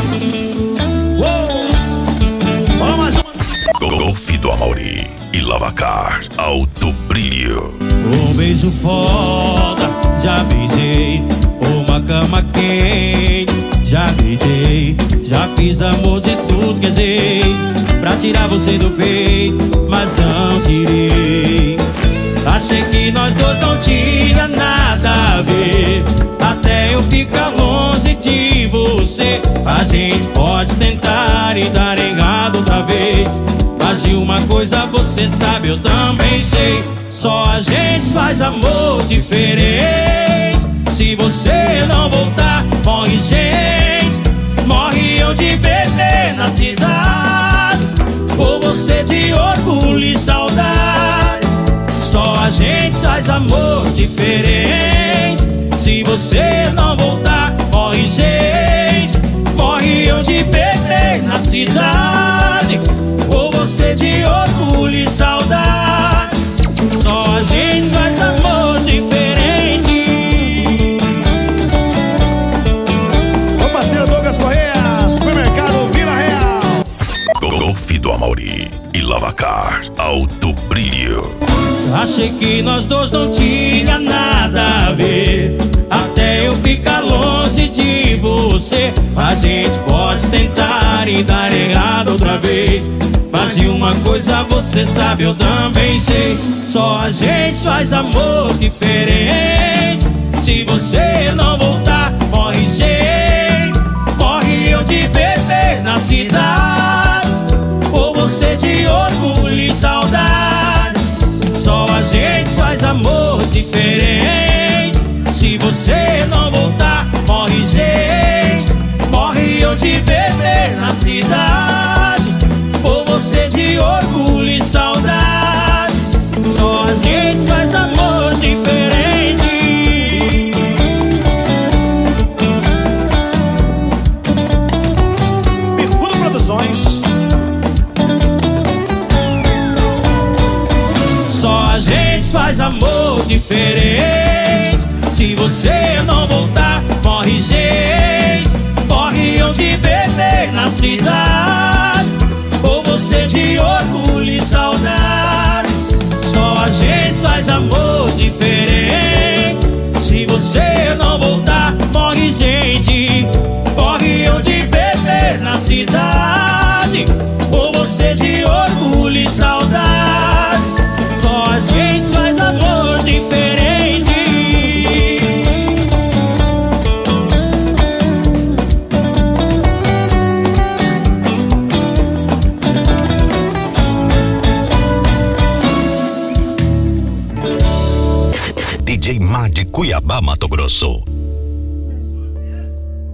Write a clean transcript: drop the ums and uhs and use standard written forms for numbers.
Vamos mais uma. Golfe do Amauri e Lavacar Alto Brilho. Um beijo foda, já beijei. Uma cama quente, já gritei. Já fiz amor de tudo que é jeito pra tirar você do peito, mas não tirei. Achei que nós dois não tinha nada a ver, até eu ficar longe de você. A gente pode tentar e dar errado outra vez, mas de uma coisa você sabe, eu também sei. Só a gente faz amor diferente. Se você não voltar, morre gente. Morre eu de beber na cidade, por você de orgulho e saudade. Só a gente faz amor diferente. Se você não voltar, morre gente. Morre eu de beber na cidade, por você de orgulho e saudade. Só a gente faz amor diferente. Meu parceiro Douglas Correia, Supermercado Vila Real. Golfe do Amauri e Lavacar Alto Brilho. Achei que nós dois não tinha nada a ver, até eu ficar longe de você. A gente pode tentar e dar errado outra vez, mas de uma coisa você sabe, eu também sei. Só a gente faz amor diferente. Se você não voltar, morre gente. Morre eu de beber na cidade, por você de orgulho e saudade. Só a gente faz amor diferente. Se você não voltar, morre gente. Morre eu de beber na cidade, por você de orgulho e saudade. Só a gente faz amor diferente. Mercúrio Produções. Só a gente faz amor diferente. Se você não voltar, morre gente. Morre eu de beber na cidade, por você de orgulho e saudade. Só a gente faz amor diferente. Se você não voltar, morre gente. Morre eu de beber na cidade, por você de orgulho e saudade. Só a gente faz amor diferente. DJ Má de Cuiabá, Mato Grosso.